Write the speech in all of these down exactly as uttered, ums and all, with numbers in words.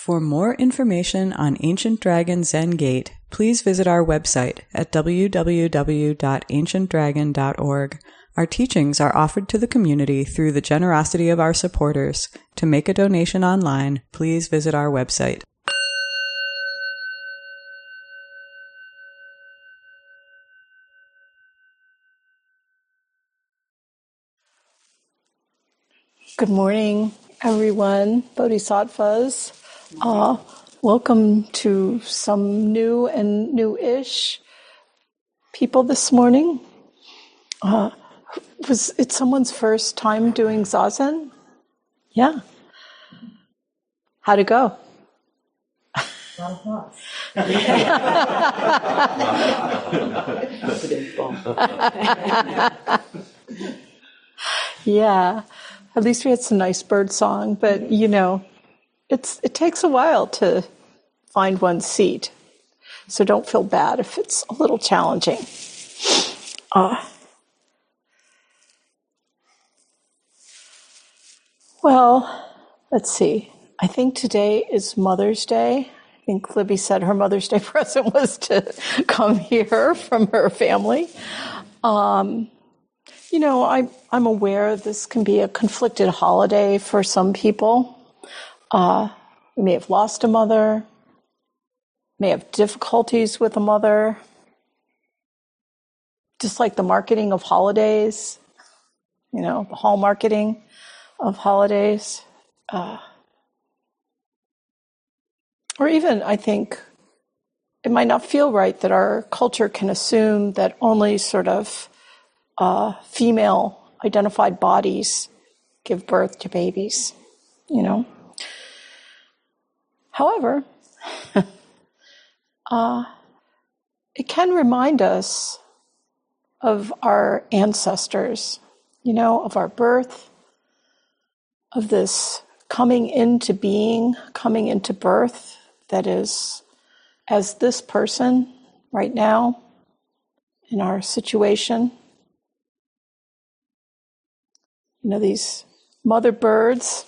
For more information on Ancient Dragon Zen Gate, please visit our website at w w w dot ancient dragon dot org. Our teachings are offered to the community through the generosity of our supporters. To make a donation online, please visit our website. Good morning, everyone, Bodhisattvas. Uh, welcome to some new and new-ish people this morning. Uh, was it someone's first time doing Zazen? Yeah. How'd it go? Yeah. At least we had some nice bird song, but you know, it's it takes a while to find one's seat. So don't feel bad if it's a little challenging. Uh, well, let's see. I think today is Mother's Day. I think Libby said her Mother's Day present was to come here from her family. Um, You know, I, I'm aware this can be a conflicted holiday for some people. Uh, we may have lost a mother, may have difficulties with a mother, just like the marketing of holidays, you know, the hall marketing of holidays. Uh, or even, I think, it might not feel right that our culture can assume that only sort of Uh, female-identified bodies give birth to babies, you know. However, uh, it can remind us of our ancestors, you know, of our birth, of this coming into being, coming into birth that is as this person right now in our situation. You know, these mother birds,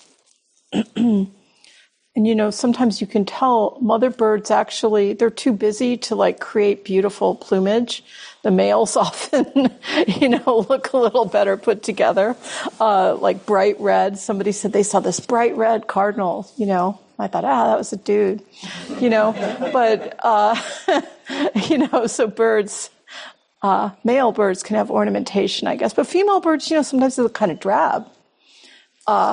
and you know, sometimes you can tell mother birds actually, they're too busy to like create beautiful plumage. The males often, you know, look a little better put together, uh, like bright red. Somebody said they saw this bright red cardinal, you know. I thought, ah, that was a dude, you know. But, uh, you know, so birds... Uh, male birds can have ornamentation, I guess, but female birds, you know, sometimes they look kind of drab. Uh,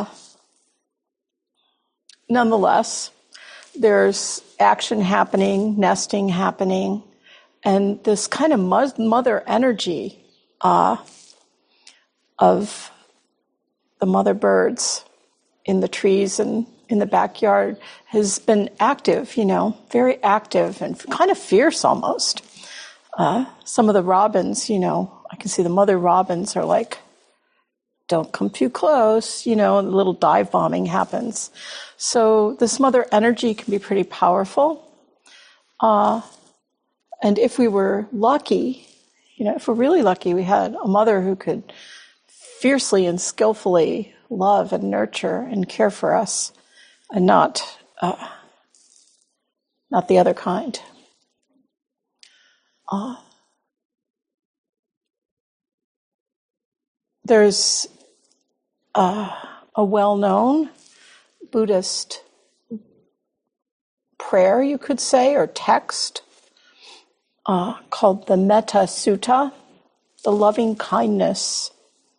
nonetheless, there's action happening, nesting happening, and this kind of mother energy uh, of the mother birds in the trees and in the backyard has been active, you know, very active and kind of fierce almost. Uh, some of the robins, you know, I can see the mother robins are like, don't come too close, you know, and a little dive bombing happens. So this mother energy can be pretty powerful. Uh, and if we were lucky, you know, if we're really lucky, we had a mother who could fiercely and skillfully love and nurture and care for us, and not, uh, not the other kind. Uh, there's uh, a well-known Buddhist prayer, you could say, or text, uh, called the Metta Sutta, the loving kindness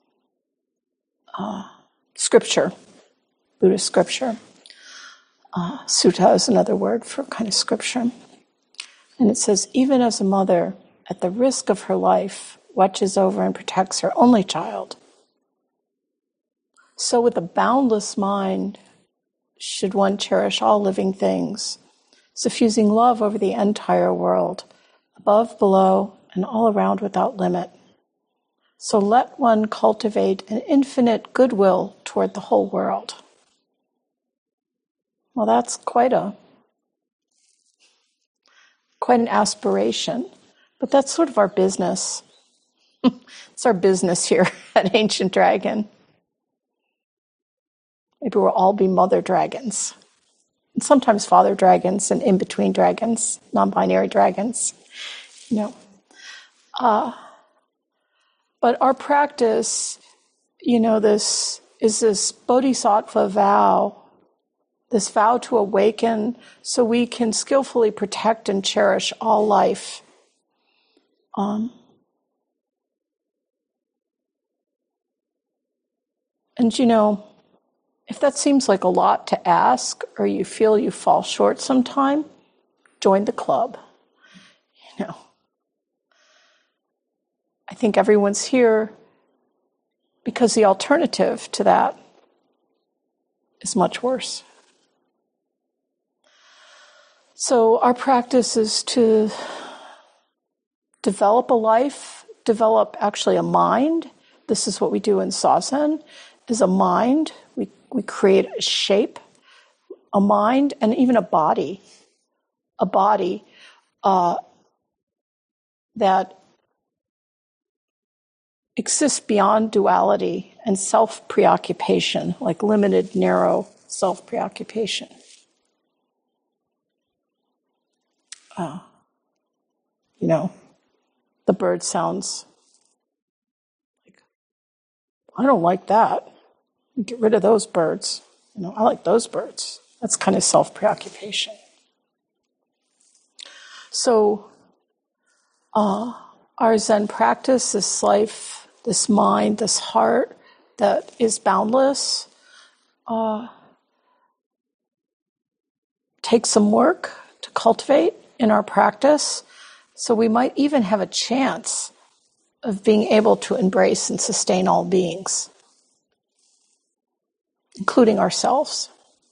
uh, scripture, Buddhist scripture. Uh, sutta is another word for kind of scripture. And it says, even as a mother, at the risk of her life, watches over and protects her only child, so with a boundless mind should one cherish all living things, suffusing love over the entire world, above, below, and all around without limit. So let one cultivate an infinite goodwill toward the whole world. Well, that's quite a quite an aspiration, but that's sort of our business. It's our business here at Ancient Dragon. Maybe we'll all be mother dragons, and sometimes father dragons and in-between dragons, non-binary dragons, you know. Uh, but our practice, you know, this is this bodhisattva vow, this vow to awaken so we can skillfully protect and cherish all life. Um, and, you know, if that seems like a lot to ask, or you feel you fall short sometime, join the club. You know, I think everyone's here because the alternative to that is much worse. So our practice is to develop a life, develop actually a mind. This is what we do in Zazen, is a mind. We we create a shape, a mind, and even a body. A body uh, that exists beyond duality and self-preoccupation, like limited, narrow self-preoccupation. Uh, you know, the bird sounds like, I don't like that. Get rid of those birds. You know, I like those birds. That's kind of self-preoccupation. So, uh, our Zen practice, this life, this mind, this heart that is boundless, uh, takes some work to cultivate in our practice. So we might even have a chance of being able to embrace and sustain all beings, including ourselves.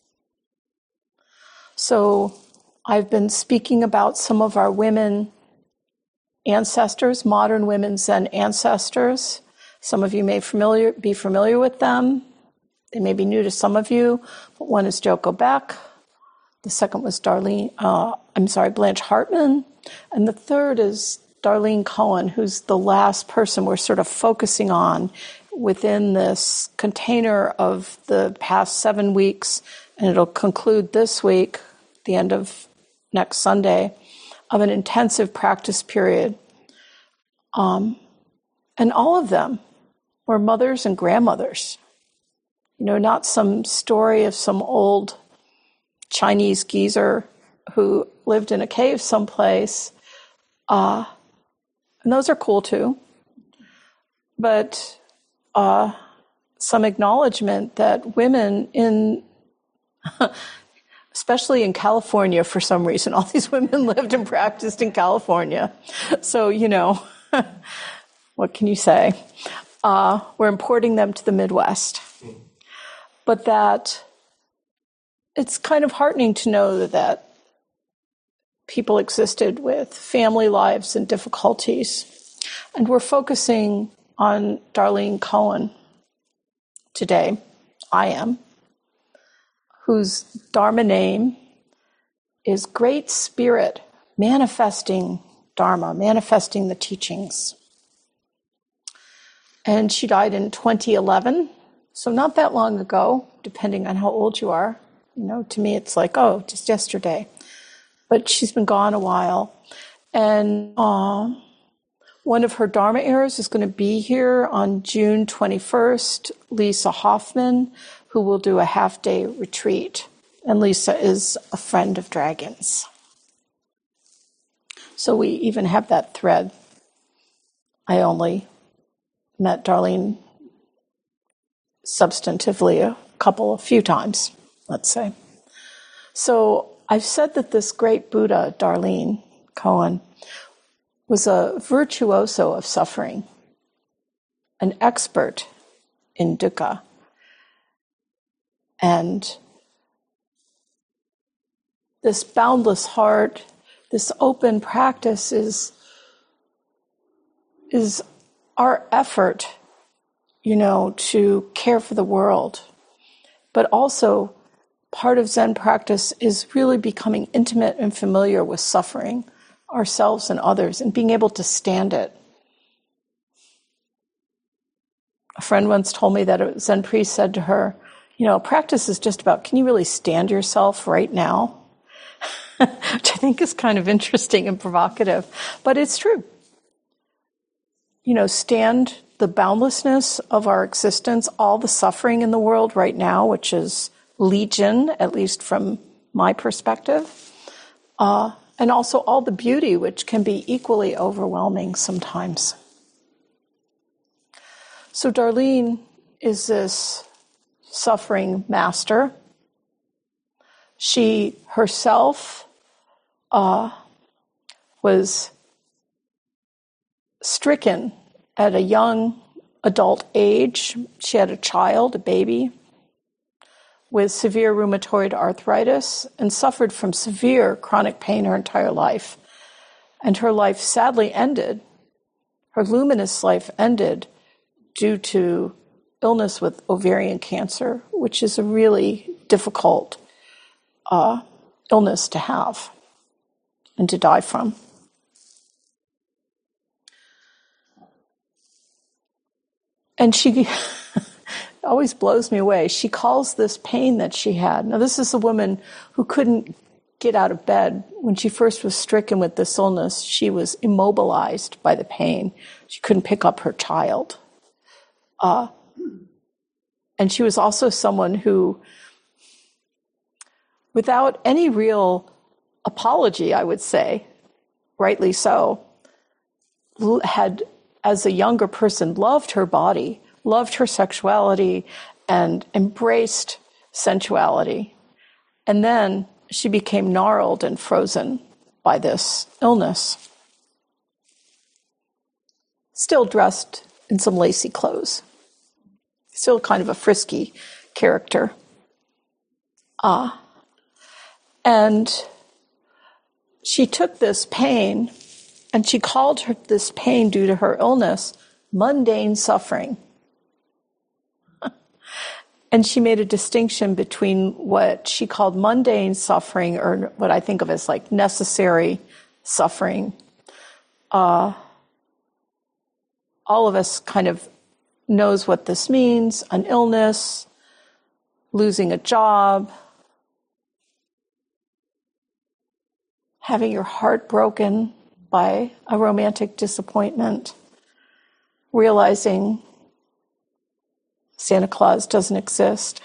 So I've been speaking about some of our women ancestors, modern women Zen ancestors. Some of you may familiar, be familiar with them. They may be new to some of you, but one is Joko Beck. The second was Darlene, uh, I'm sorry, Blanche Hartman. And the third is Darlene Cohen, who's the last person we're sort of focusing on within this container of the past seven weeks, and it'll conclude this week, the end of next Sunday, of an intensive practice period. Um, and all of them were mothers and grandmothers. You know, not some story of some old Chinese geezer who lived in a cave someplace. Uh, and those are cool too. But uh, some acknowledgement that women in, especially in California for some reason, all these women lived and practiced in California. So, you know, what can you say? Uh, we're importing them to the Midwest. But that it's kind of heartening to know that, that people existed with family lives and difficulties. And we're focusing on Darlene Cohen today. I am. Whose Dharma name is Great Spirit, manifesting Dharma, manifesting the teachings. And she died in twenty eleven, so not that long ago, depending on how old you are. You know, to me it's like, oh, just yesterday. But she's been gone a while. And uh, one of her Dharma heirs is going to be here on June twenty-first, Lisa Hoffman, who will do a half-day retreat. And Lisa is a friend of dragons. So we even have that thread. I only met Darlene substantively a couple, a few times, let's say. So I've said that this great Buddha, Darlene Cohen, was a virtuoso of suffering, an expert in dukkha. And this boundless heart, this open practice is, is our effort, you know, to care for the world. But also, part of Zen practice is really becoming intimate and familiar with suffering, ourselves and others, and being able to stand it. A friend once told me that a Zen priest said to her, You know, practice is just about, can you really stand yourself right now? Which I think is kind of interesting and provocative, but it's true. You know, stand the boundlessness of our existence, all the suffering in the world right now, which is legion, at least from my perspective, uh, and also all the beauty, which can be equally overwhelming sometimes. So Darlene is this suffering master. She herself uh, was stricken at a young adult age. She had a child, a baby, with severe rheumatoid arthritis and suffered from severe chronic pain her entire life. And her life sadly ended, her luminous life ended due to illness with ovarian cancer, which is a really difficult uh, illness to have and to die from. And she, it always blows me away, she calls this pain that she had. Now, this is a woman who couldn't get out of bed. When she first was stricken with this illness, she was immobilized by the pain. She couldn't pick up her child. Uh, and she was also someone who, without any real apology, I would say, rightly so, had, as a younger person, loved her body, loved her sexuality, and embraced sensuality. And then she became gnarled and frozen by this illness. Still dressed in some lacy clothes. Still kind of a frisky character. Ah. And she took this pain, and she called her, this pain due to her illness, mundane suffering. And she made a distinction between what she called mundane suffering, or what I think of as like necessary suffering. Uh, all of us kind of knows what this means: an illness, losing a job, having your heart broken by a romantic disappointment, realizing Santa Claus doesn't exist,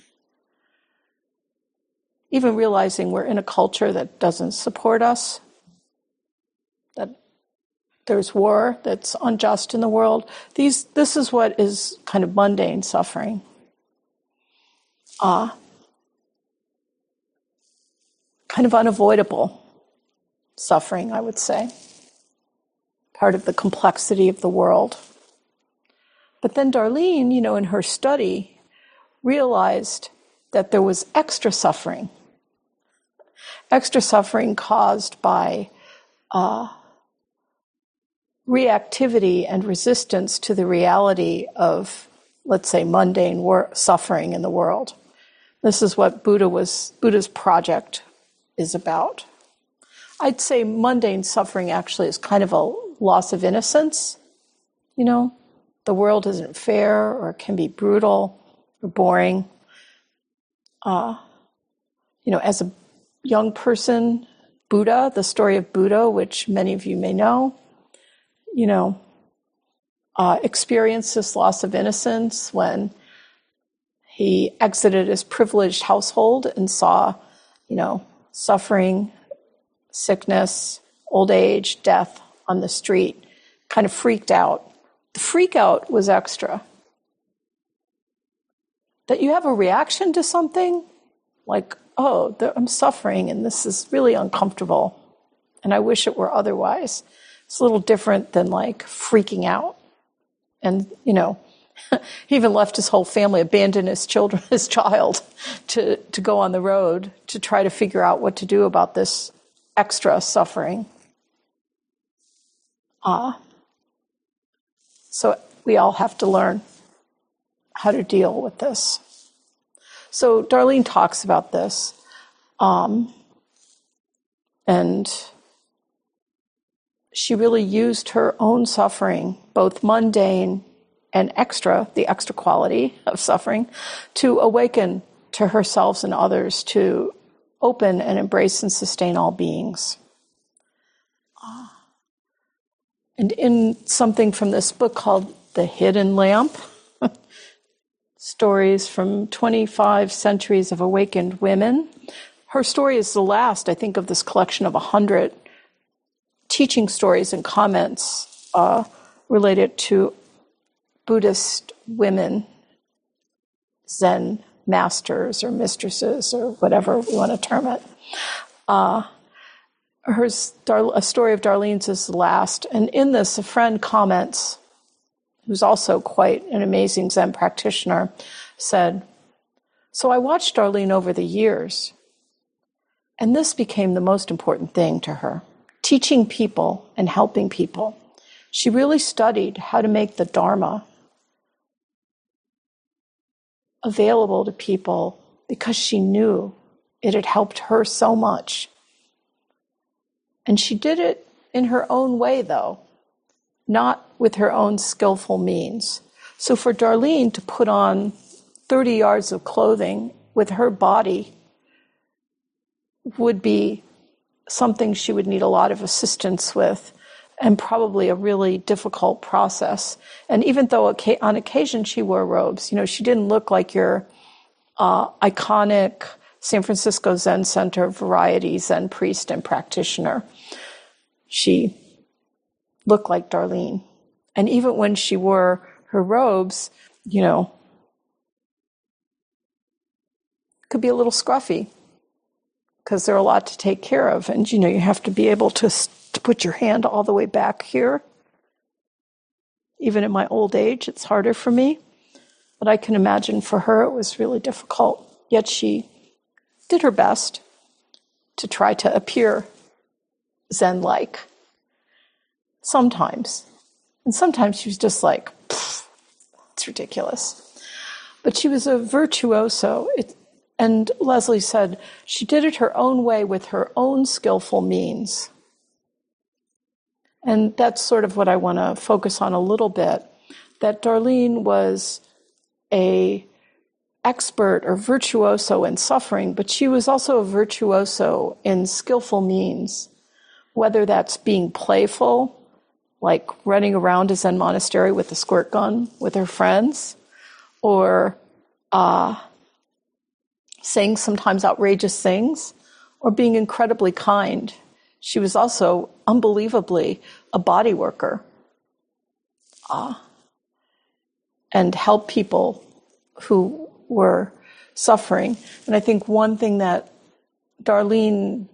even realizing we're in a culture that doesn't support us, that there's war that's unjust in the world. These, this is what is kind of mundane suffering. Ah, uh, kind of unavoidable suffering, I would say. Part of the complexity of the world. But then Darlene, you know, in her study, realized that there was extra suffering. Extra suffering caused by uh, reactivity and resistance to the reality of, let's say, mundane wor- suffering in the world. This is what Buddha was, Buddha's project is about. I'd say mundane suffering actually is kind of a loss of innocence. You know, the world isn't fair, or can be brutal or boring. Uh, you know, as a young person, Buddha, the story of Buddha, which many of you may know, you know, uh, experienced this loss of innocence when he exited his privileged household and saw, you know, suffering, sickness, old age, death on the street, kind of freaked out. The freak out was extra. That you have a reaction to something, like, oh, I'm suffering and this is really uncomfortable and I wish it were otherwise. It's a little different than like freaking out. And, you know, he even left his whole family, abandoned his children, his child to, to go on the road to try to figure out what to do about this extra suffering. Ah. So we all have to learn how to deal with this. So Darlene talks about this. Um, and she really used her own suffering, both mundane and extra, the extra quality of suffering, to awaken to herself and others, to open and embrace and sustain all beings. And in something from this book called The Hidden Lamp, stories from twenty-five centuries of awakened women, her story is the last, I think, of this collection of one hundred teaching stories and comments uh, related to Buddhist women, Zen masters or mistresses or whatever we want to term it. Uh, her, a story of Darlene's is the last. And in this, a friend comments, who's also quite an amazing Zen practitioner, said, "So I watched Darlene over the years, and this became the most important thing to her, teaching people and helping people. She really studied how to make the Dharma available to people because she knew it had helped her so much. And she did it in her own way, though, not with her own skillful means. So for Darlene to put on thirty yards of clothing with her body would be something she would need a lot of assistance with, and probably a really difficult process. And even though on occasion she wore robes, you know, she didn't look like your uh, iconic San Francisco Zen Center variety Zen priest and practitioner. She looked like Darlene. And even when she wore her robes, you know, could be a little scruffy because there are a lot to take care of. And, you know, you have to be able to, to put your hand all the way back here. Even in my old age, it's harder for me. But I can imagine for her it was really difficult. Yet she did her best to try to appear Zen-like. Sometimes. And sometimes she was just like, it's ridiculous. But she was a virtuoso. It, and Leslie said she did it her own way with her own skillful means. And that's sort of what I want to focus on a little bit, that Darlene was a expert or virtuoso in suffering, but she was also a virtuoso in skillful means, whether that's being playful, like running around a Zen monastery with a squirt gun with her friends, or uh, saying sometimes outrageous things, or being incredibly kind. She was also unbelievably a body worker uh, and helped people who were suffering. And I think one thing that Darlene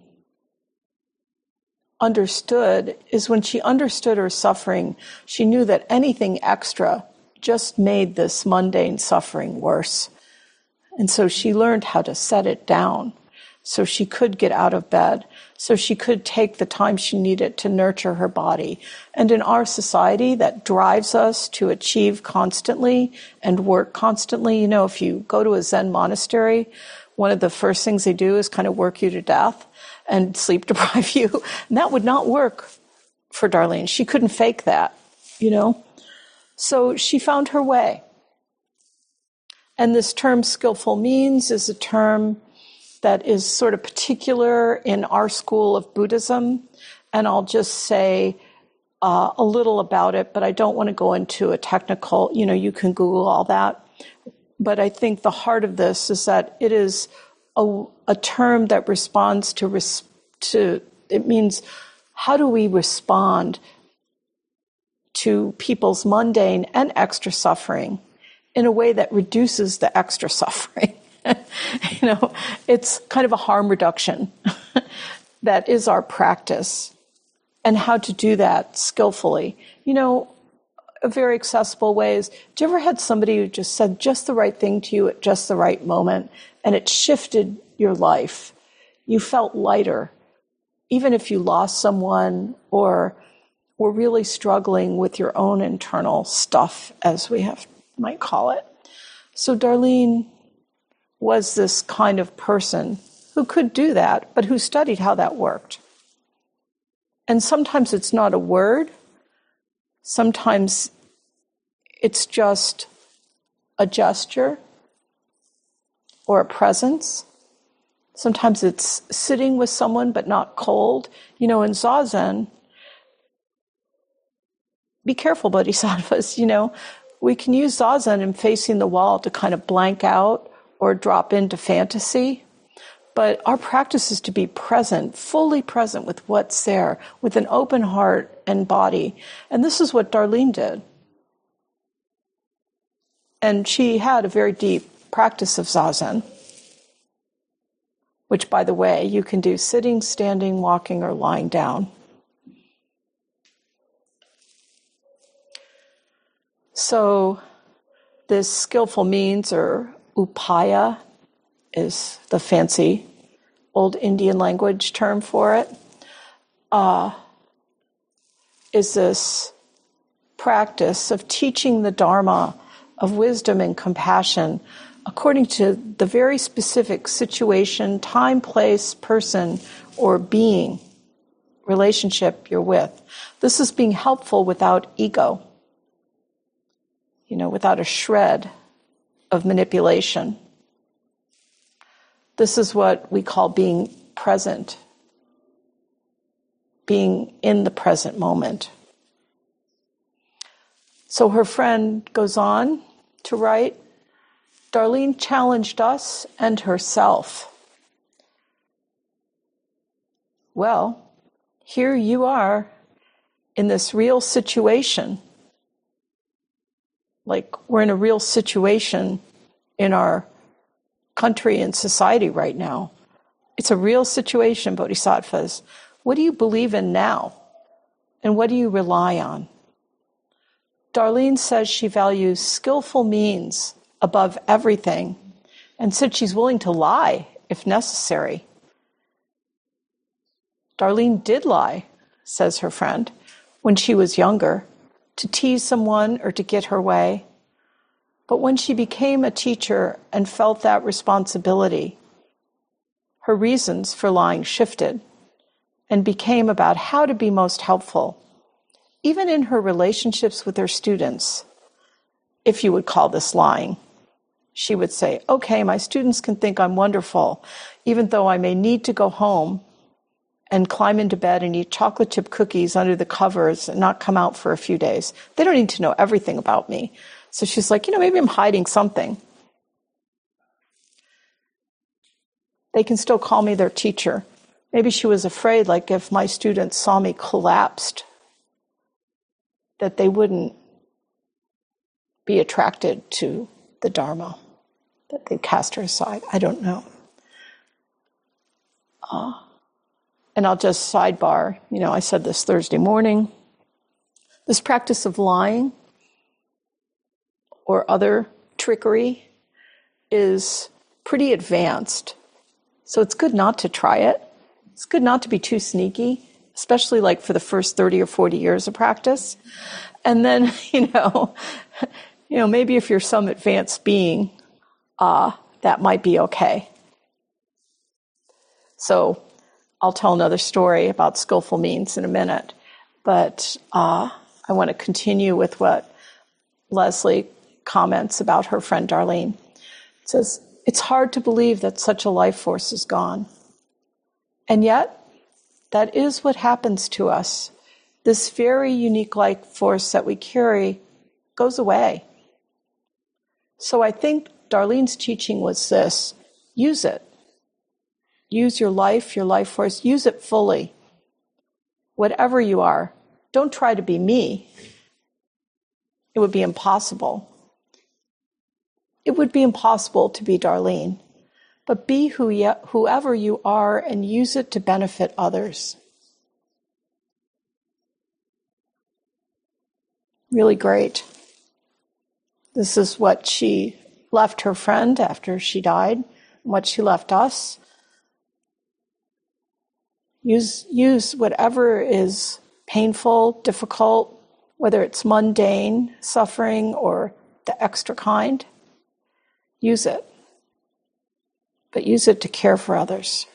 understood is when she understood her suffering, she knew that anything extra just made this mundane suffering worse. And so she learned how to set it down so she could get out of bed, so she could take the time she needed to nurture her body. And in our society that drives us to achieve constantly and work constantly, you know, if you go to a Zen monastery, one of the first things they do is kind of work you to death and sleep deprive you. And that would not work for Darlene. She couldn't fake that, you know. So she found her way. And this term skillful means is a term that is sort of particular in our school of Buddhism. And I'll just say uh, a little about it, but I don't want to go into a technical, you know, you can Google all that. But I think the heart of this is that it is a, a term that responds to, res- to, it means how do we respond to people's mundane and extra suffering in a way that reduces the extra suffering. You know, it's kind of a harm reduction that is our practice, and how to do that skillfully. You know, a very accessible way is, do you ever had somebody who just said just the right thing to you at just the right moment, and it shifted your life? You felt lighter, even if you lost someone or were really struggling with your own internal stuff, as we have might call it. So Darlene was this kind of person who could do that, but who studied how that worked. And sometimes it's not a word. Sometimes it's just a gesture or a presence. Sometimes it's sitting with someone but not cold. You know, in Zazen, be careful, bodhisattvas, you know, we can use Zazen in facing the wall to kind of blank out or drop into fantasy. But our practice is to be present, fully present with what's there, with an open heart and body. And this is what Darlene did. And she had a very deep practice of Zazen, which, by the way, you can do sitting, standing, walking, or lying down. So this skillful means, or upaya, is the fancy old Indian language term for it, uh, is this practice of teaching the Dharma of wisdom and compassion according to the very specific situation, time, place, person, or being, relationship you're with. This is being helpful without ego, you know, without a shred of manipulation. This is what we call being present, being in the present moment. So her friend goes on to write, Darlene challenged us and herself. Well, here you are in this real situation. Like we're in a real situation in our country and society right now. It's a real situation, bodhisattvas. What do you believe in now? And what do you rely on? Darlene says she values skillful means above everything and said she's willing to lie if necessary. Darlene did lie, says her friend, when she was younger, to tease someone or to get her way. But when she became a teacher and felt that responsibility, her reasons for lying shifted and became about how to be most helpful, even in her relationships with her students. If you would call this lying, she would say, okay, my students can think I'm wonderful, even though I may need to go home and climb into bed and eat chocolate chip cookies under the covers and not come out for a few days. They don't need to know everything about me. So she's like, you know, maybe I'm hiding something. They can still call me their teacher. Maybe she was afraid, like if my students saw me collapsed, that they wouldn't be attracted to the Dharma, that they'd cast her aside. I don't know. Uh, and I'll just sidebar, you know, I said this Thursday morning. This practice of lying or other trickery is pretty advanced. So it's good not to try it. It's good not to be too sneaky, especially like for the first thirty or forty years of practice. And then, you know, you know, maybe if you're some advanced being, uh, that might be okay. So I'll tell another story about skillful means in a minute. But uh, I want to continue with what Leslie comments about her friend Darlene. It says, it's hard to believe that such a life force is gone. And yet, that is what happens to us. This very unique life force that we carry goes away. So I think Darlene's teaching was this: use it. Use your life, your life force, use it fully. Whatever you are, don't try to be me. It would be impossible. It would be impossible to be Darlene, but be who ye- whoever you are and use it to benefit others. Really great. This is what she left her friend after she died, and what she left us. Use, use whatever is painful, difficult, whether it's mundane, suffering, or the extra kind. Use it. But use it to care for others.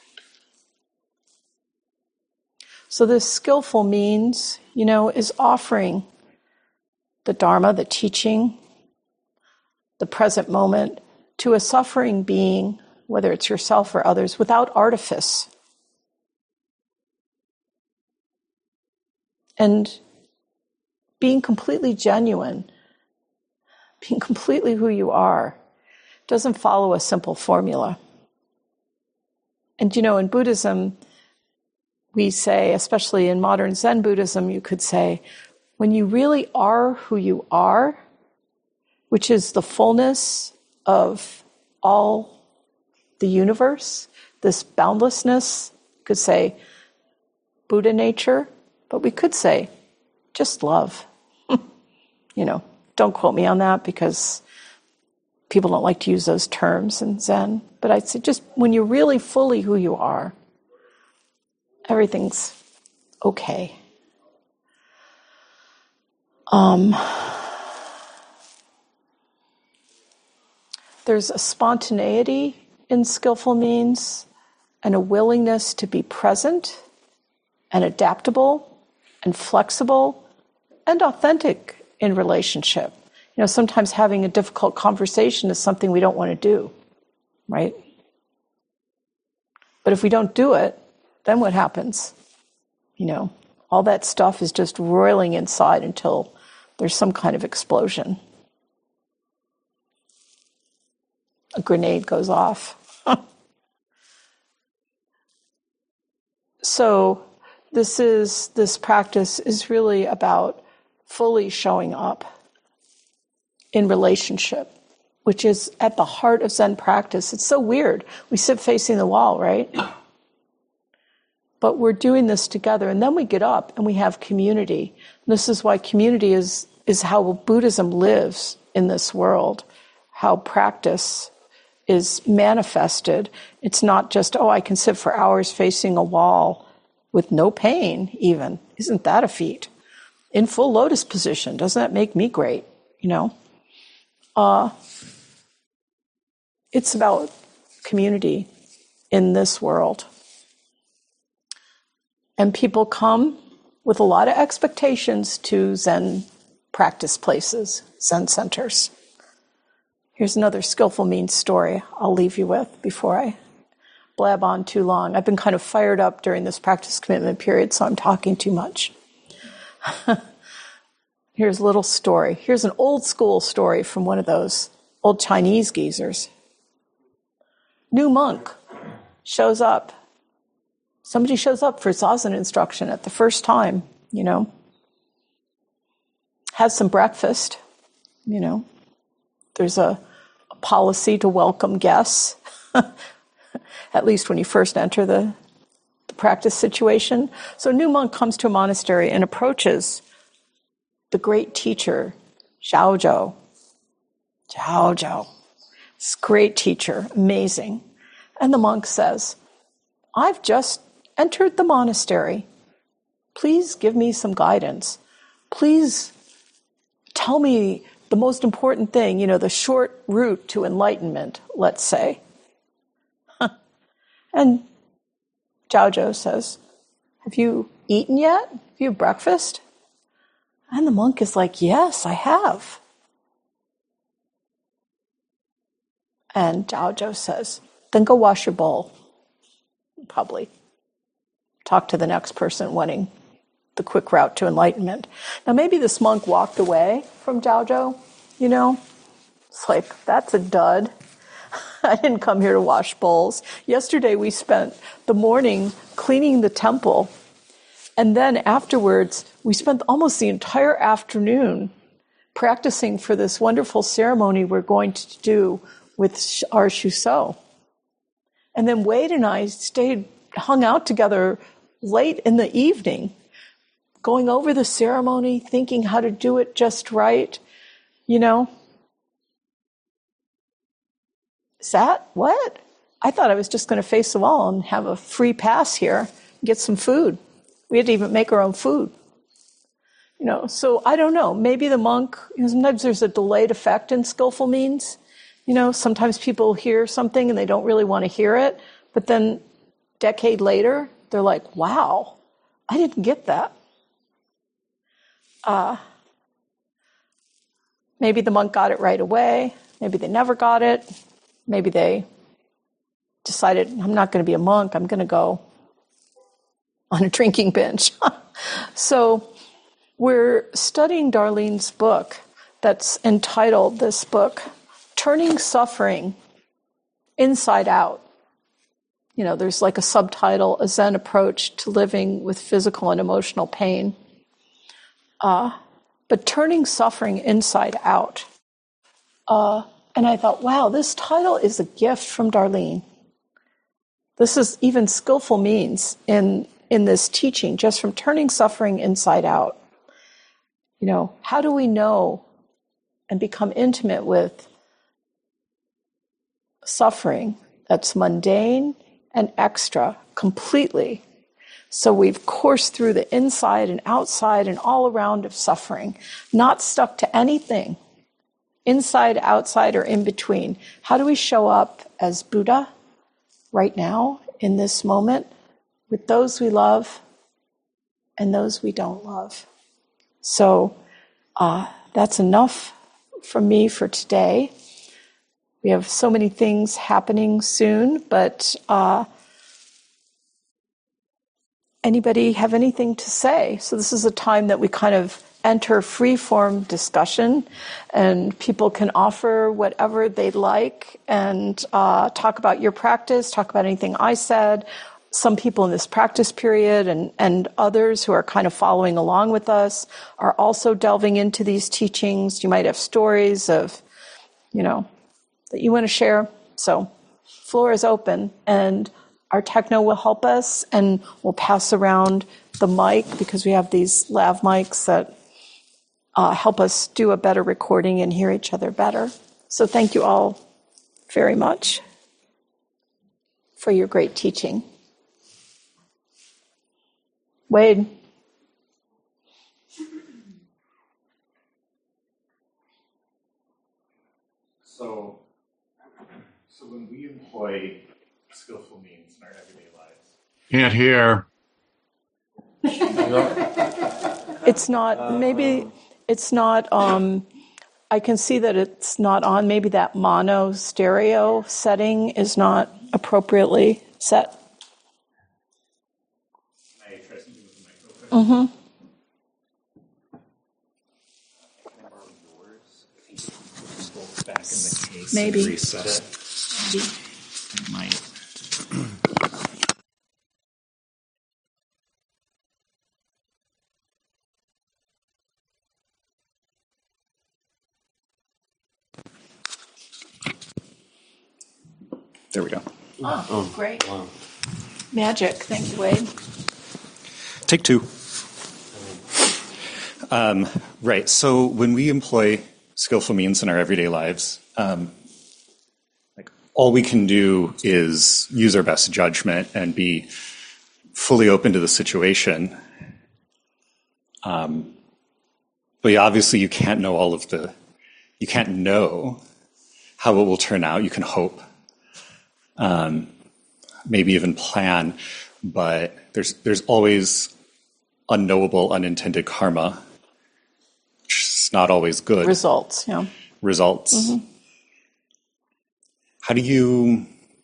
So this skillful means, you know, is offering the Dharma, the teaching, the present moment, to a suffering being, whether it's yourself or others, without artifice. And being completely genuine, being completely who you are, doesn't follow a simple formula. And you know, in Buddhism, we say, especially in modern Zen Buddhism, you could say, when you really are who you are, which is the fullness of all the universe, this boundlessness, you could say Buddha nature, but we could say just love. You know, don't quote me on that because people don't like to use those terms in Zen. But I'd say just when you're really fully who you are, everything's okay. Um, there's a spontaneity in skillful means and a willingness to be present and adaptable and flexible and authentic in relationship. You know, sometimes having a difficult conversation is something we don't want to do, right? But if we don't do it, then what happens? You know, all that stuff is just roiling inside until there's some kind of explosion. A grenade goes off. So this is this practice is really about fully showing up in relationship, which is at the heart of Zen practice. It's so weird. We sit facing the wall, right? But we're doing this together, and then we get up and we have community. And this is why community is, is how Buddhism lives in this world, how practice is manifested. It's not just, oh, I can sit for hours facing a wall with no pain even. Isn't that a feat? In full lotus position, doesn't that make me great? You know? Uh, it's about community in this world. And people come with a lot of expectations to Zen practice places, Zen centers. Here's another skillful means story I'll leave you with before I blab on too long. I've been kind of fired up during this practice commitment period, so I'm talking too much. Here's a little story. Here's an old school story from one of those old Chinese geezers. New monk shows up. Somebody shows up for zazen instruction at the first time, you know. Has some breakfast, you know. There's a, a policy to welcome guests, at least when you first enter the, the practice situation. So a new monk comes to a monastery and approaches the great teacher, Zhao Zhou. Zhao Zhou. This great teacher, amazing. And the monk says, I've just entered the monastery. Please give me some guidance. Please tell me the most important thing, you know, the short route to enlightenment, let's say. And Zhao Zhou says, have you eaten yet? Have you had breakfast? And the monk is like, yes, I have. And Zhao Zhou says, then go wash your bowl. Probably talk to the next person wanting the quick route to enlightenment. Now, maybe this monk walked away from Zhao Zhou, you know. It's like, that's a dud. I didn't come here to wash bowls. Yesterday we spent the morning cleaning the temple. And then afterwards, we spent almost the entire afternoon practicing for this wonderful ceremony we're going to do with our Shuso. And then Wade and I stayed, hung out together late in the evening, going over the ceremony, thinking how to do it just right, you know. Is that what? I thought I was just going to face the wall and have a free pass here, get some food. We had to even make our own food. You know, so I don't know. Maybe the monk, you know, sometimes there's a delayed effect in skillful means. You know, sometimes people hear something and they don't really want to hear it, but then a decade later, they're like, wow, I didn't get that. Uh, Maybe the monk got it right away. Maybe they never got it. Maybe they decided, I'm not going to be a monk. I'm going to go on a drinking binge. So we're studying Darlene's book that's entitled, this book, Turning Suffering Inside Out. You know, there's like a subtitle, A Zen Approach to Living with Physical and Emotional Pain. Uh, but turning suffering inside out. Uh, and I thought, wow, this title is a gift from Darlene. This is even skillful means in, in this teaching, just from turning suffering inside out. You know, how do we know and become intimate with suffering that's mundane and extra completely? So we've coursed through the inside and outside and all around of suffering, not stuck to anything, inside, outside, or in between. How do we show up as Buddha right now in this moment with those we love and those we don't love? So uh, that's enough from me for today. We have so many things happening soon, but uh, anybody have anything to say? So this is a time that we kind of enter free-form discussion, and people can offer whatever they'd like and uh, talk about your practice, talk about anything I said. Some people in this practice period and, and others who are kind of following along with us are also delving into these teachings. You might have stories of, you know, that you want to share. So floor is open, and our techno will help us, and we'll pass around the mic because we have these lav mics that uh, help us do a better recording and hear each other better. So thank you all very much for your great teaching. Wade. So, so when we employ skillful means in our everyday lives. Can't hear. It's not, maybe it's not, um, I can see that it's not on. Maybe that mono stereo setting is not appropriately set. Can I try something with the microphone? Mm-hmm. Back in the case. Maybe. Reset it. Maybe. It might. There we go. Oh, oh great. Wow. Magic. Thank you, Wade. Take two. Um, right. So when we employ skillful means in our everyday lives, um, like all we can do is use our best judgment and be fully open to the situation. Um, but obviously you can't know all of the, you can't know how it will turn out. You can hope, um, maybe even plan, but there's there's always unknowable, unintended karma, which is not always good. Results, yeah. Results. Mm-hmm. How do you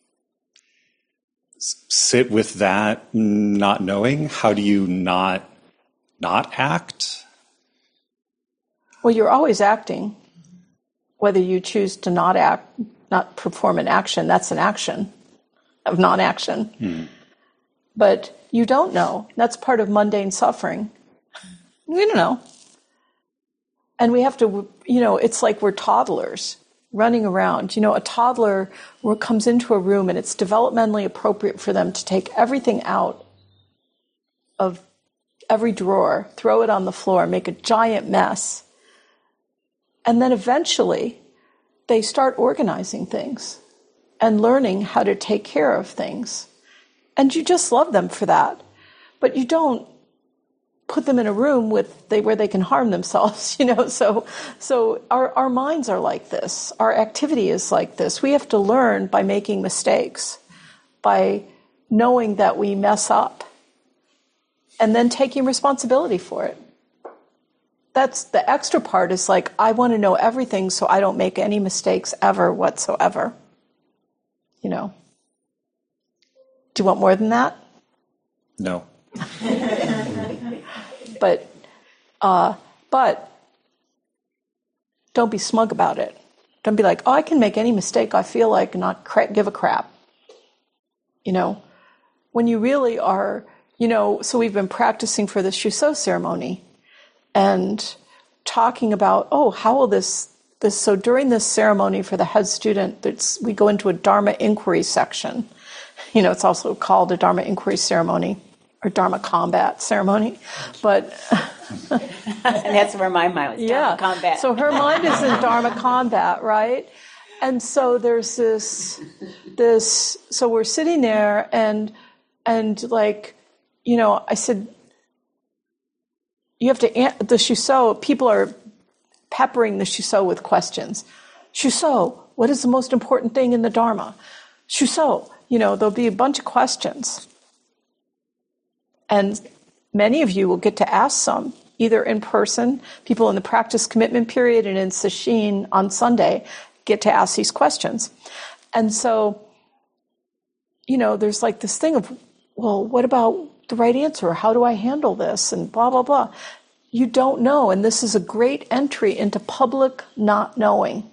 sit with that not knowing? How do you not not act? Well, you're always acting. Whether you choose to not act, not perform an action, that's an action of non-action. Hmm. But you don't know. That's part of mundane suffering. We don't know. And we have to, you know, it's like we're toddlers running around. You know, a toddler comes into a room and it's developmentally appropriate for them to take everything out of every drawer, throw it on the floor, make a giant mess. And then eventually they start organizing things and learning how to take care of things. And you just love them for that. But you don't put them in a room with they, where they can harm themselves, you know. So so our, our minds are like this. Our activity is like this. We have to learn by making mistakes, by knowing that we mess up, and then taking responsibility for it. that's the extra part is like, I want to know everything so I don't make any mistakes ever whatsoever. You know. Do you want more than that? No. But, uh, but don't be smug about it. Don't be like, oh, I can make any mistake I feel like and not cra- give a crap. You know, when you really are, you know, so we've been practicing for the Shuso ceremony and talking about, oh, how will this, this, so during this ceremony for the head student, it's, we go into a Dharma inquiry section. You know, it's also called a Dharma inquiry ceremony or Dharma combat ceremony, but... And that's where my mind was, Dharma yeah. combat. So her mind is in Dharma combat, right? And so there's this, this, so we're sitting there and, and like, you know, I said, you have to, the Shuso, people are peppering the Shuso with questions. Shuso, what is the most important thing in the Dharma? Shuso, you know, there'll be a bunch of questions. And many of you will get to ask some, either in person, people in the practice commitment period and in Sesshin on Sunday get to ask these questions. And so, you know, there's like this thing of, well, what about the right answer? How do I handle this? And blah, blah, blah. You don't know. And this is a great entry into public not knowing.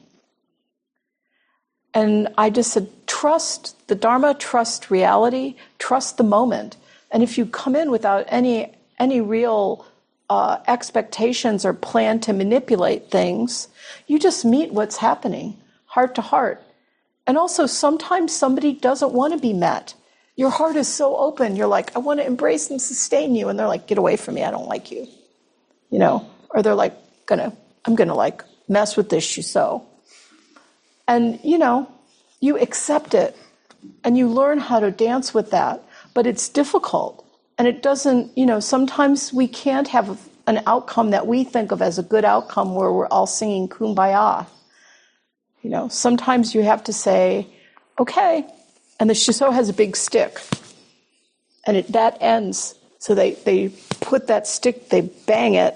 And I just said, trust the Dharma, trust reality, trust the moment. And if you come in without any any real uh, expectations or plan to manipulate things, you just meet what's happening, heart to heart. And also, sometimes somebody doesn't want to be met. Your heart is so open. You're like, I want to embrace and sustain you. And they're like, get away from me. I don't like you. You know, or they're like, gonna, I'm going to like mess with this Shuso. And, you know, you accept it and you learn how to dance with that. But it's difficult. And it doesn't, you know, sometimes we can't have an outcome that we think of as a good outcome where we're all singing Kumbaya. You know, sometimes you have to say, okay. And the Shuso has a big stick. And it, that ends. So they, they put that stick, they bang it.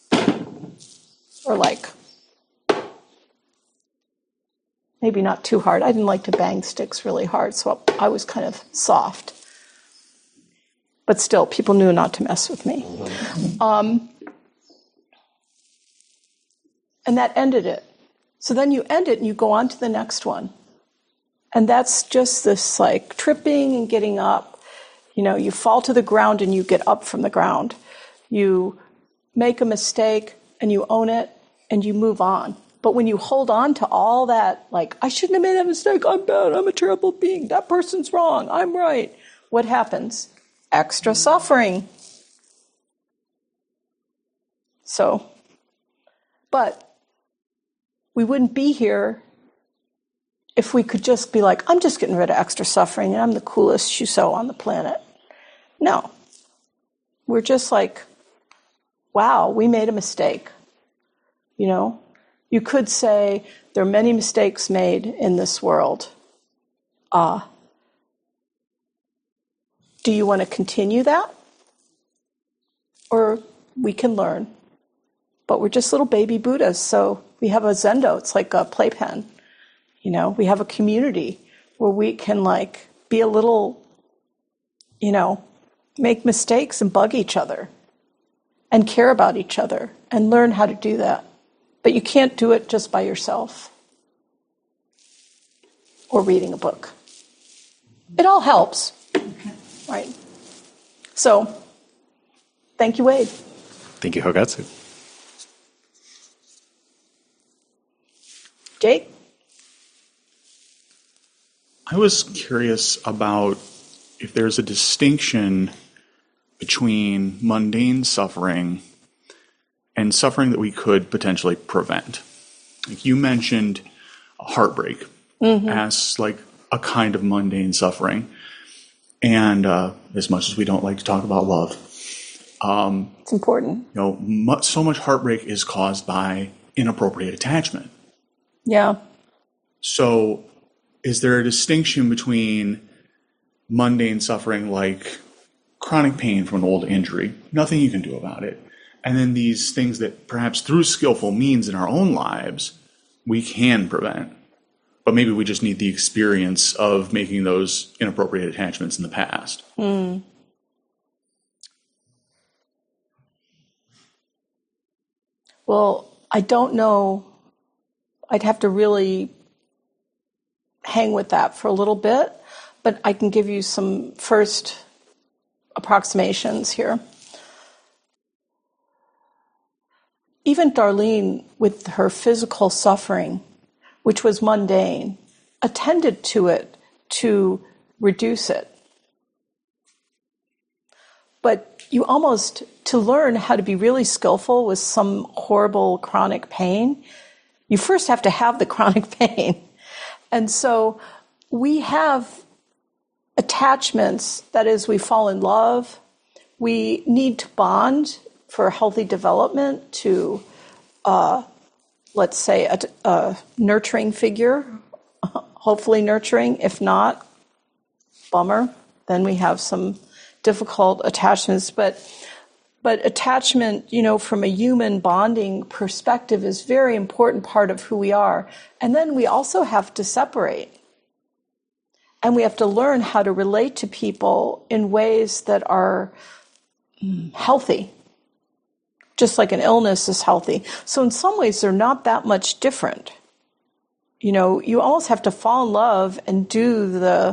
Or like, maybe not too hard. I didn't like to bang sticks really hard, so I was kind of soft. But still, people knew not to mess with me. Um, and that ended it. So then you end it and you go on to the next one. And that's just this like tripping and getting up. You know, you fall to the ground and you get up from the ground. You make a mistake and you own it and you move on. But when you hold on to all that, like, I shouldn't have made that mistake, I'm bad, I'm a terrible being, that person's wrong, I'm right. What happens? Extra suffering. So, but we wouldn't be here if we could just be like, I'm just getting rid of extra suffering and I'm the coolest Shuso on the planet. No. We're just like, wow, we made a mistake. You know? You could say there are many mistakes made in this world. Ah. Uh, do you want to continue that? Or we can learn. But we're just little baby Buddhas, so we have a zendo. It's like a playpen. You know, we have a community where we can like be a little, you know, make mistakes and bug each other and care about each other and learn how to do that. But you can't do it just by yourself or reading a book. It all helps, right? So, thank you, Wade. Thank you, Hogatsu. Jake? I was curious about if there's a distinction between mundane suffering and suffering that we could potentially prevent. Like you mentioned heartbreak mm-hmm. as like a kind of mundane suffering. And uh, as much as we don't like to talk about love, um, it's important. You know, mu- so much heartbreak is caused by inappropriate attachment. Yeah. So is there a distinction between mundane suffering like chronic pain from an old injury, nothing you can do about it, And then these things that perhaps through skillful means in our own lives, we can prevent. But maybe we just need the experience of making those inappropriate attachments in the past. Mm. Well, I don't know. I'd have to really hang with that for a little bit, but I can give you some first approximations here. Even Darlene, with her physical suffering, which was mundane, attended to it to reduce it. But you almost, to learn how to be really skillful with some horrible chronic pain, you first have to have the chronic pain. And so we have attachments, that is, we fall in love, we need to bond for healthy development to, uh, let's say, a, a nurturing figure, hopefully nurturing. If not, bummer. Then we have some difficult attachments. But but attachment, you know, from a human bonding perspective is a very important part of who we are. And then we also have to separate. And we have to learn how to relate to people in ways that are mm, healthy. Just like an illness is healthy. So in some ways, they're not that much different. You know, you almost have to fall in love and do the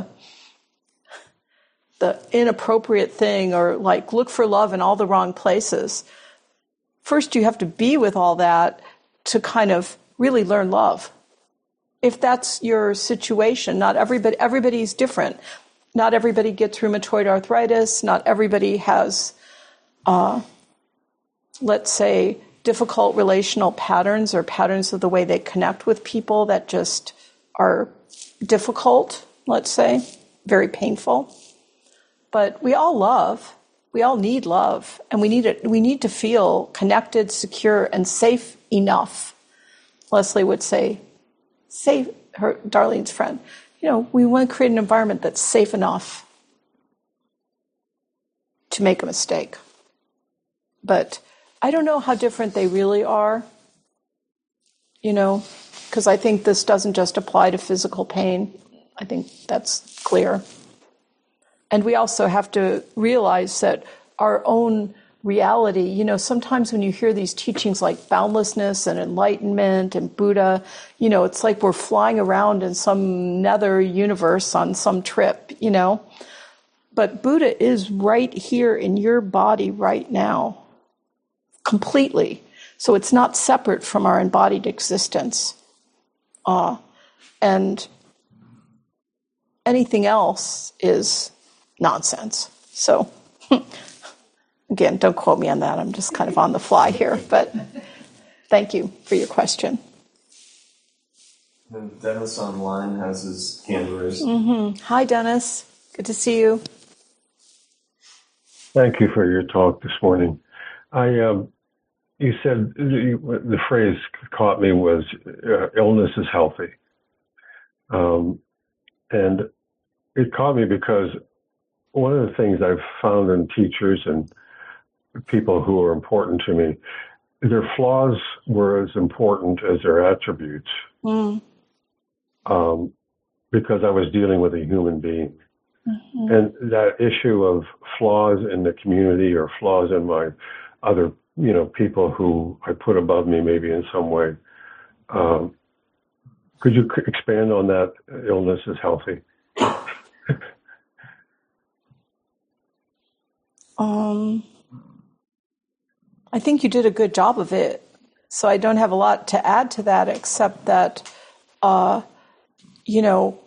the inappropriate thing, or like look for love in all the wrong places. First, you have to be with all that to kind of really learn love. If that's your situation, not everybody, everybody's different. Not everybody gets rheumatoid arthritis. Not everybody has, uh, let's say, difficult relational patterns or patterns of the way they connect with people that just are difficult, let's say, very painful. But we all love. We all need love, and we need it. We need to feel connected, secure, and safe enough. Leslie would say, safe, her Darlene's friend. You know, we want to create an environment that's safe enough to make a mistake. But I don't know how different they really are, you know, because I think this doesn't just apply to physical pain. I think that's clear. And we also have to realize that our own reality, you know, sometimes when you hear these teachings like boundlessness and enlightenment and Buddha, you know, it's like we're flying around in some nether universe on some trip, you know. But Buddha is right here in your body right now, completely. So it's not separate from our embodied existence. Uh, and anything else is nonsense. So, again, don't quote me on that. I'm just kind of on the fly here. But thank you for your question. And Dennis online has his hand raised. Mm-hmm. Hi, Dennis. Good to see you. Thank you for your talk this morning. I, um, you said, you, the phrase caught me was, uh, illness is healthy. Um, and it caught me because one of the things I've found in teachers and people who are important to me, their flaws were as important as their attributes. Mm. Um, because I was dealing with a human being. Mm-hmm. And that issue of flaws in the community or flaws in my other, you know, people who I put above me maybe in some way. Um, could you expand on that? Illness is healthy. Um, I think you did a good job of it. So I don't have a lot to add to that, except that, uh, you know,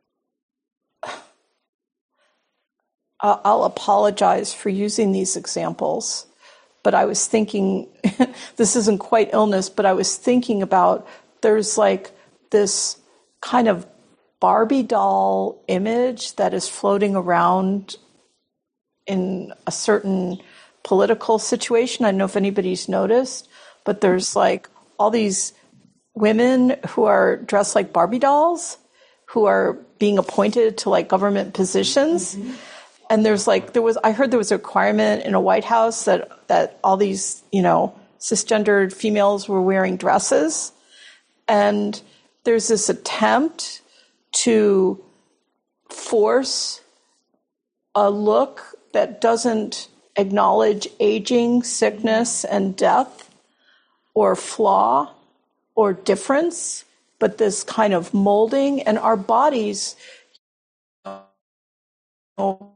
I'll apologize for using these examples, but I was thinking, this isn't quite illness, but I was thinking about there's like this kind of Barbie doll image that is floating around in a certain political situation. I don't know if anybody's noticed, but there's like all these women who are dressed like Barbie dolls who are being appointed to like government positions. Mm-hmm. and there's like, there was, I heard there was a requirement in a White House that, that all these, you know, cisgendered females were wearing dresses. And there's this attempt to force a look that doesn't acknowledge aging, sickness, and death, or flaw, or difference, but this kind of molding. And our bodies, you know,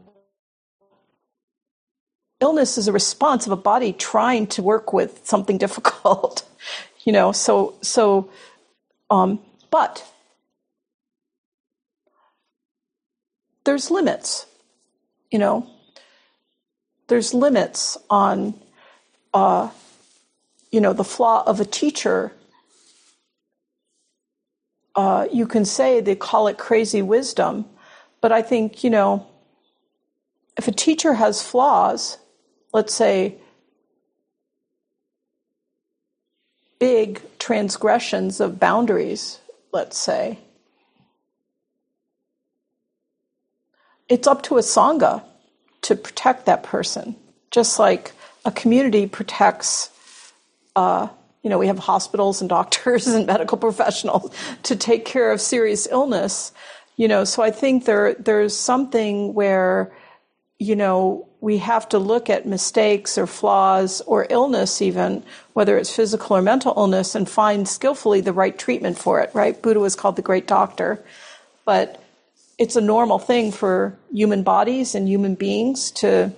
illness is a response of a body trying to work with something difficult, you know, so, so, um, but there's limits, you know, there's limits on, uh, you know, the flaw of a teacher. Uh, you can say they call it crazy wisdom, but I think, you know, if a teacher has flaws, let's say big transgressions of boundaries, let's say, it's up to a Sangha to protect that person, just like a community protects, uh, you know, we have hospitals and doctors and medical professionals to take care of serious illness, you know, so I think there there's something where, you know, we have to look at mistakes or flaws or illness even, whether it's physical or mental illness, and find skillfully the right treatment for it, right? Buddha was called the great doctor. But it's a normal thing for human bodies and human beings to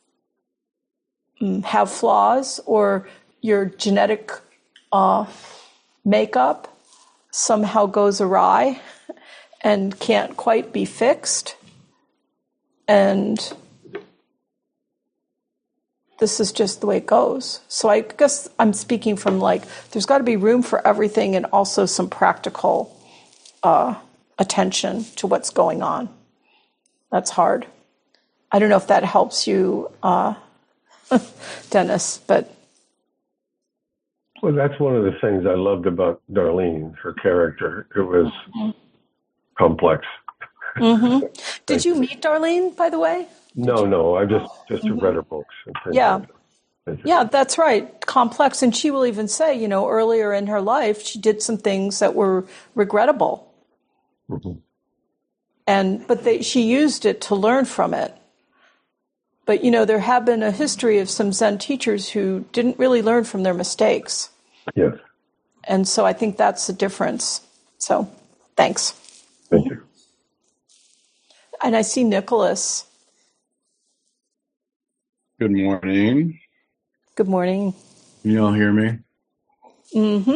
um, have flaws, or your genetic uh, makeup somehow goes awry and can't quite be fixed. And this is just the way it goes. So I guess I'm speaking from like, there's got to be room for everything, and also some practical uh, attention to what's going on. That's hard. I don't know if that helps you, uh, Dennis, but. Well, that's one of the things I loved about Darlene, her character. It was mm-hmm. complex. Mm-hmm. Did you meet Darlene, by the way? No, no. I just, just mm-hmm. read her books. And things yeah. Like that. Yeah, that's right. Complex. And she will even say, you know, earlier in her life, she did some things that were regrettable. Mm-hmm. And, but they, she used it to learn from it. But, you know, there have been a history of some Zen teachers who didn't really learn from their mistakes. Yes. And so I think that's the difference. So, thanks. Thank you. And I see Nicholas. Good morning. Good morning. Can you all hear me? Mm-hmm.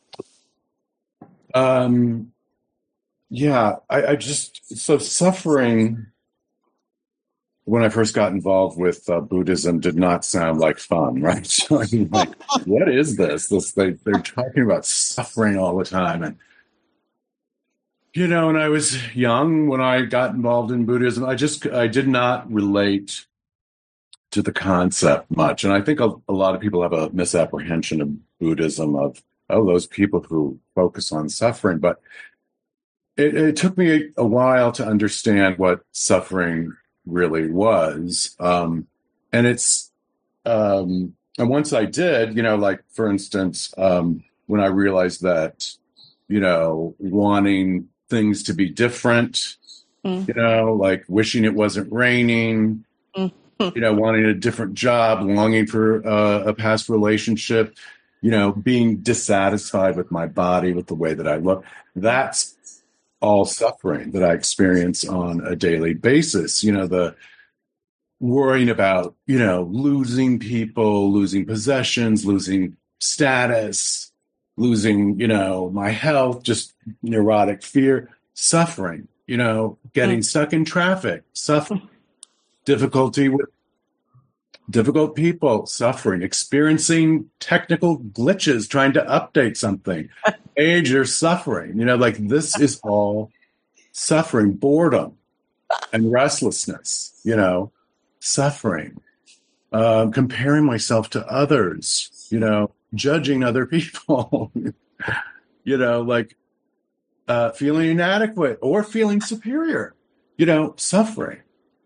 Um, yeah, I, I just, so suffering, when I first got involved with uh, Buddhism, did not sound like fun, right? So I'm like, what is this? This they, they're talking about suffering all the time. And, you know, when I was young, when I got involved in Buddhism, I just, I did not relate to the concept much. And I think a, a lot of people have a misapprehension of Buddhism of, oh, those people who focus on suffering. But it, it took me a, a while to understand what suffering really was. Um, and it's, um, and once I did, you know, like, for instance, um, when I realized that, you know, wanting things to be different, mm. you know, like wishing it wasn't raining, mm. you know, wanting a different job, longing for uh, a past relationship, you know, being dissatisfied with my body, with the way that I look, that's all suffering that I experience on a daily basis. You know, the worrying about, you know, losing people, losing possessions, losing status, losing, you know, my health, just neurotic fear, suffering, you know, getting mm. stuck in traffic, suffering, difficulty with difficult people, suffering, experiencing technical glitches, trying to update something, age or suffering, you know, like this is all suffering, boredom and restlessness, you know, suffering, uh, comparing myself to others, you know, judging other people, you know, like uh, feeling inadequate or feeling superior, you know, suffering.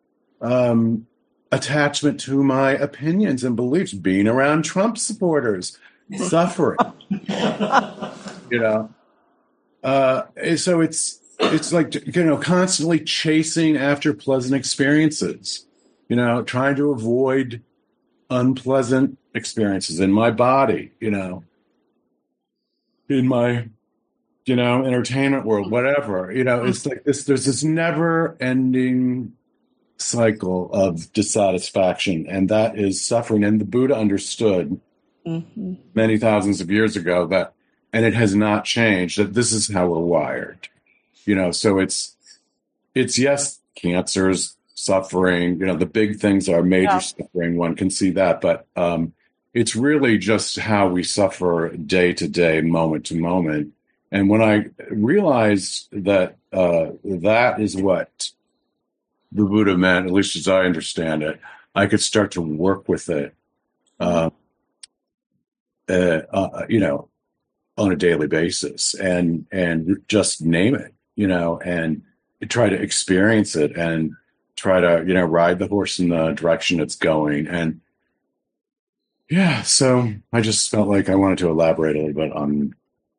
um, attachment to my opinions and beliefs, being around Trump supporters, suffering, you know. Uh, so it's it's like, you know, constantly chasing after pleasant experiences, you know, trying to avoid unpleasant experiences in my body, you know, in my, you know, entertainment world, whatever, you know, it's like this, there's this never ending cycle of dissatisfaction, and that is suffering. And the Buddha understood mm-hmm. many thousands of years ago that, and it has not changed, that this is how we're wired, you know, so it's, it's, yes, cancers, suffering, you know, the big things are major yeah. suffering. One can see that, but um, it's really just how we suffer day to day, moment to moment. And when I realized that uh, that is what the Buddha meant, at least as I understand it, I could start to work with it, uh, uh, uh, you know, on a daily basis, and and just name it, you know, and try to experience it and try to, you know, ride the horse in the direction it's going. And yeah, so I just felt like I wanted to elaborate a little bit on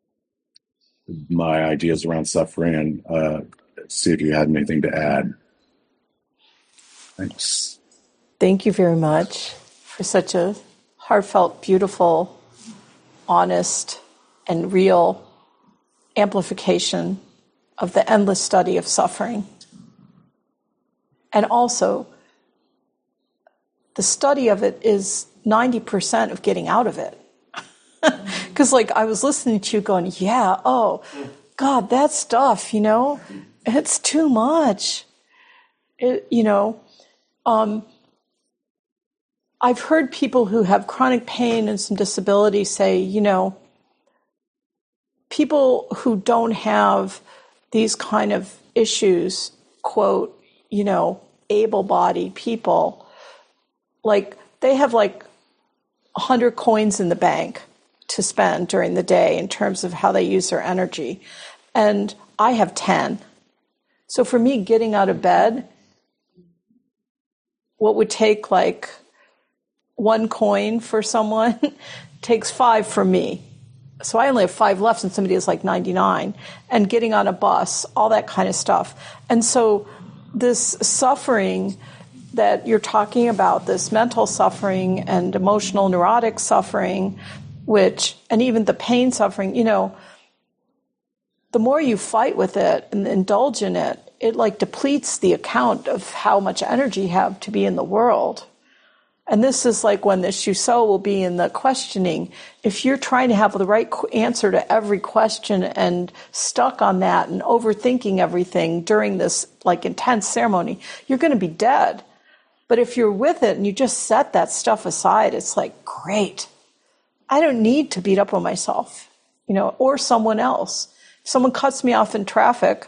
my ideas around suffering and uh, see if you had anything to add. Thanks. Thank you very much for such a heartfelt, beautiful, honest, and real amplification of the endless study of suffering. And also, the study of it is ninety percent of getting out of it. Because, like, I was listening to you going, yeah, oh, God, that stuff, you know, it's too much. It, you know, um, I've heard people who have chronic pain and some disability say, you know, people who don't have these kind of issues, quote, you know, able-bodied people, like, they have like a hundred coins in the bank to spend during the day in terms of how they use their energy. And I have ten. So for me, getting out of bed, what would take like one coin for someone takes five for me. So I only have five left and somebody has like ninety-nine. And getting on a bus, all that kind of stuff. And so this suffering that you're talking about, this mental suffering and emotional neurotic suffering, which, and even the pain suffering, you know, the more you fight with it and indulge in it, it like depletes the account of how much energy you have to be in the world. And this is like when the Shuso will be in the questioning. If you're trying to have the right answer to every question and stuck on that and overthinking everything during this like intense ceremony, you're going to be dead. But if you're with it and you just set that stuff aside, it's like, great. I don't need to beat up on myself, you know, or someone else. If someone cuts me off in traffic.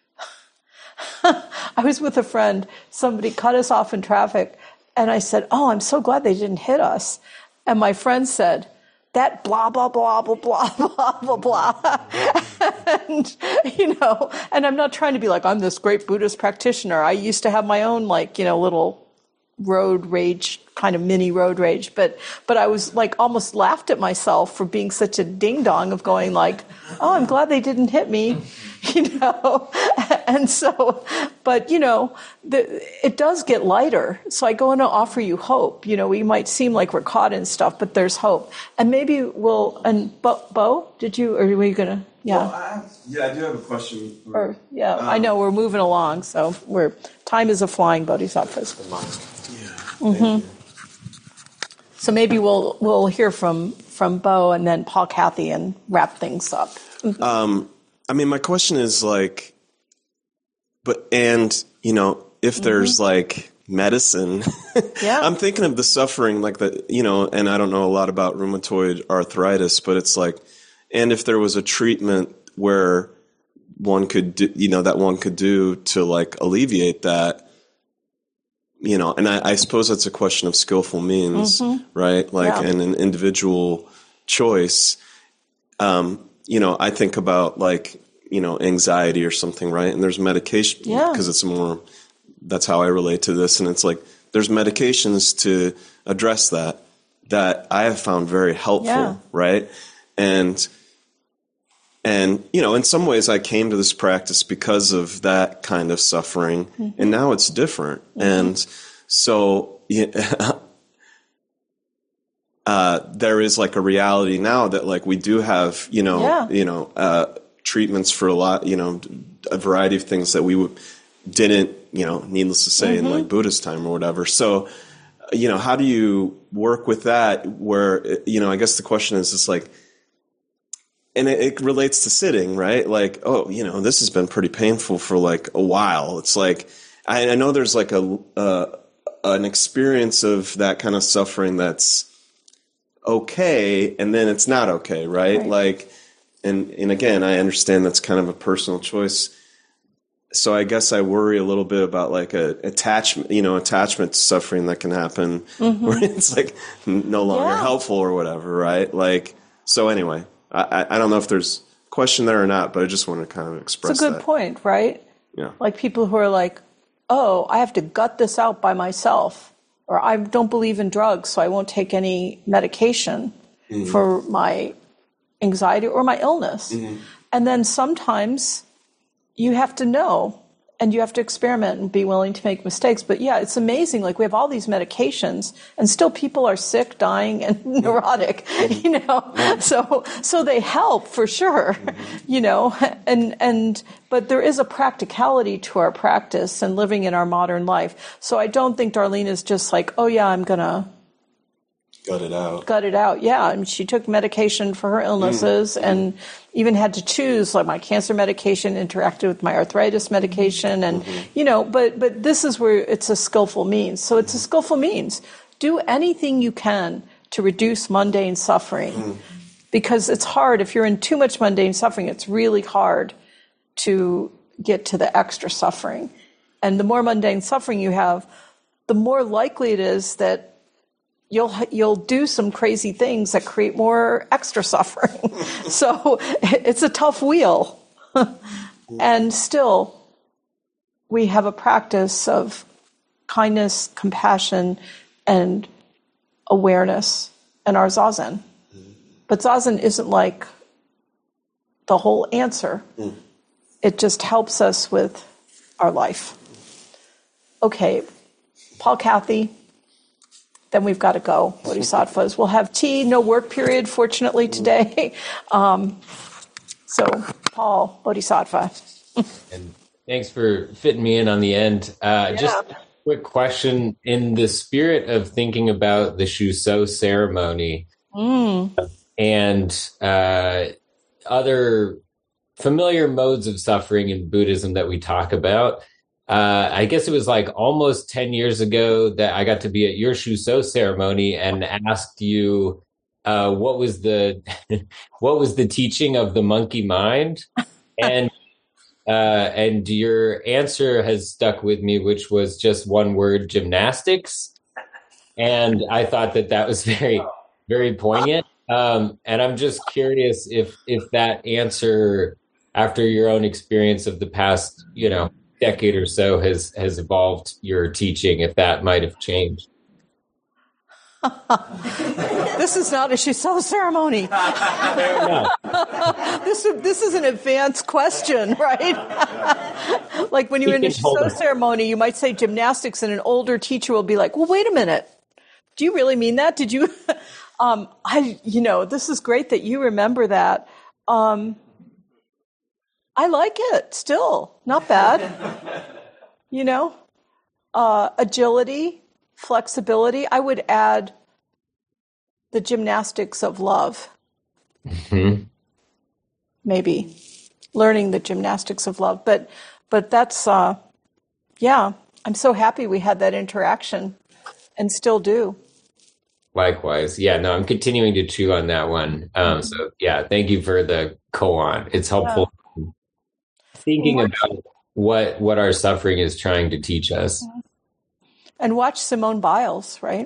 I was with a friend, somebody cut us off in traffic, and I said, oh, I'm so glad they didn't hit us. And my friend said, that blah, blah, blah, blah, blah, blah, blah, blah. And, you know, and I'm not trying to be like, I'm this great Buddhist practitioner. I used to have my own, like, you know, little road rage, kind of mini road rage. But, but I was like, almost laughed at myself for being such a ding dong of going like, oh, I'm glad they didn't hit me. You know, and so, but, you know, the, it does get lighter. So I go in to offer you hope. You know, we might seem like we're caught in stuff, but there's hope. And maybe we'll, and Bo, Bo did you, or were you going to, yeah. Well, I have, yeah, I do have a question. Or, yeah, um, I know we're moving along. So we're, time is a flying bodhisattva's. Yeah. Mm-hmm. So maybe we'll, we'll hear from, from Bo and then Paul Cathy and wrap things up. Mm-hmm. Um, I mean, my question is like, but, and, you know, if there's mm-hmm. like medicine, yeah. I'm thinking of the suffering, like the, you know, and I don't know a lot about rheumatoid arthritis, but it's like, and if there was a treatment where one could do, you know, that one could do to like alleviate that, you know, and I, I suppose that's a question of skillful means, mm-hmm. right? Like, yeah. and an individual choice. Um, You know, I think about like, you know, anxiety or something, right? And there's medication yeah. because it's a more that's how I relate to this. And it's like, there's medications to address that, that I have found very helpful. Yeah. Right. And, and, you know, in some ways I came to this practice because of that kind of suffering, mm-hmm. and now it's different. Mm-hmm. And so, yeah, uh, there is like a reality now that like we do have, you know, yeah. you know, uh, treatments for a lot, you know, a variety of things that we w- didn't, you know, needless to say, mm-hmm. in like Buddhist time or whatever. So, you know, how do you work with that where, you know, I guess the question is, is like, and it, it relates to sitting, right? Like, oh, you know, this has been pretty painful for like a while. It's like, I, I know there's like a, uh, an experience of that kind of suffering that's okay, and then it's not okay, right? Right. Like, and, and again, I understand that's kind of a personal choice. So I guess I worry a little bit about like a attachment, you know, attachment to suffering that can happen mm-hmm. where it's like no longer yeah. helpful or whatever, right? Like, so anyway, I, I don't know if there's a question there or not, but I just want to kind of express It's a good that. point, right? Yeah. Like people who are like, oh, I have to gut this out by myself, or I don't believe in drugs, so I won't take any medication mm-hmm. for my anxiety or my illness. Mm-hmm. And then sometimes you have to know, and you have to experiment and be willing to make mistakes. But yeah, it's amazing. Like we have all these medications, and still people are sick, dying, and neurotic. You know, so so they help for sure. You know, and and but there is a practicality to our practice and living in our modern life. So I don't think Darlene is just like, oh yeah, I'm gonna gut it out. Gut it out. Yeah, I mean, she took medication for her illnesses mm. and even had to choose, like my cancer medication interacted with my arthritis medication, and mm-hmm. you know. But but this is where it's a skillful means. So it's a skillful means. Do anything you can to reduce mundane suffering, mm. because it's hard if you're in too much mundane suffering. It's really hard to get to the extra suffering, and the more mundane suffering you have, the more likely it is that you'll you'll do some crazy things that create more extra suffering. So it's a tough wheel. And still, we have a practice of kindness, compassion, and awareness in our Zazen. But Zazen isn't like the whole answer. It just helps us with our life. Okay, Paul, Kathy, then we've got to go, Bodhisattvas. We'll have tea, no work period, fortunately, today. Um, so, Paul, Bodhisattva. And thanks for fitting me in on the end. Uh, Yeah. Just a quick question. In the spirit of thinking about the Shuso ceremony Mm. and uh, other familiar modes of suffering in Buddhism that we talk about, Uh, I guess it was like almost ten years ago that I got to be at your Shuso ceremony and asked you uh, what was the what was the teaching of the monkey mind, and uh, and your answer has stuck with me, which was just one word: gymnastics. And I thought that that was very very poignant. Um, and I'm just curious if if that answer, after your own experience of the past, you know, decade or so, has has evolved your teaching, if that might have changed. This is not a Shuso ceremony. this, this is an advanced question, right? Like when you're in a Shuso ceremony, you might say gymnastics, and an older teacher will be like, well, wait a minute. Do you really mean that? Did you? um, I, you know, this is great that you remember that. Um, I like it still. Not bad. You know, uh, agility, flexibility. I would add the gymnastics of love. Mm-hmm. Maybe learning the gymnastics of love. But, but that's, uh, yeah, I'm so happy we had that interaction and still do. Likewise. Yeah, no, I'm continuing to chew on that one. Um, so yeah, thank you for the koan. It's helpful. Yeah. Thinking about what what our suffering is trying to teach us. And watch Simone Biles, right?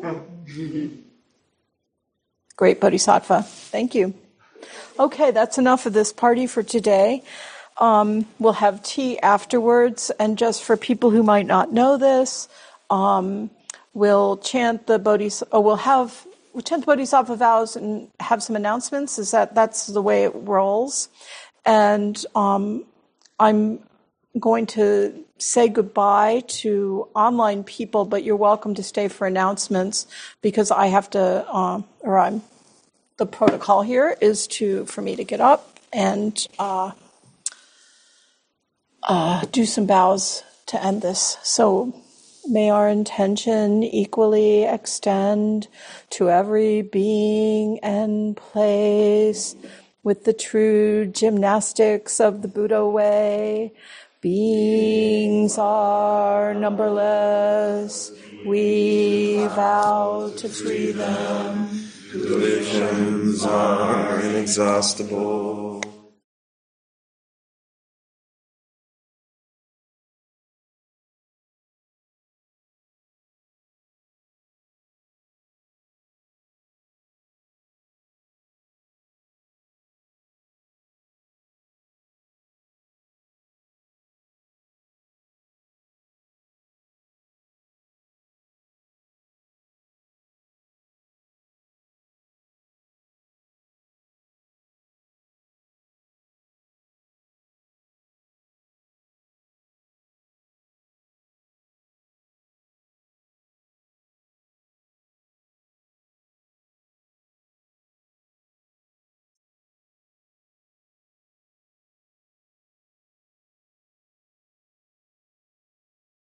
Great Bodhisattva. Thank you. Okay, that's enough of this party for today. Um, we'll have tea afterwards, and just for people who might not know this, um, we'll chant the Bodhis. Oh, we'll have we'll chant the Bodhisattva vows and have some announcements. Is that that's the way it rolls? And um, I'm going to say goodbye to online people, but you're welcome to stay for announcements because I have to, uh, or I'm, the protocol here is to, for me to get up and uh, uh, do some bows to end this. So may our intention equally extend to every being and place with the true gymnastics of the Buddha way. Beings are numberless, we vow to free them. Divisions are inexhaustible.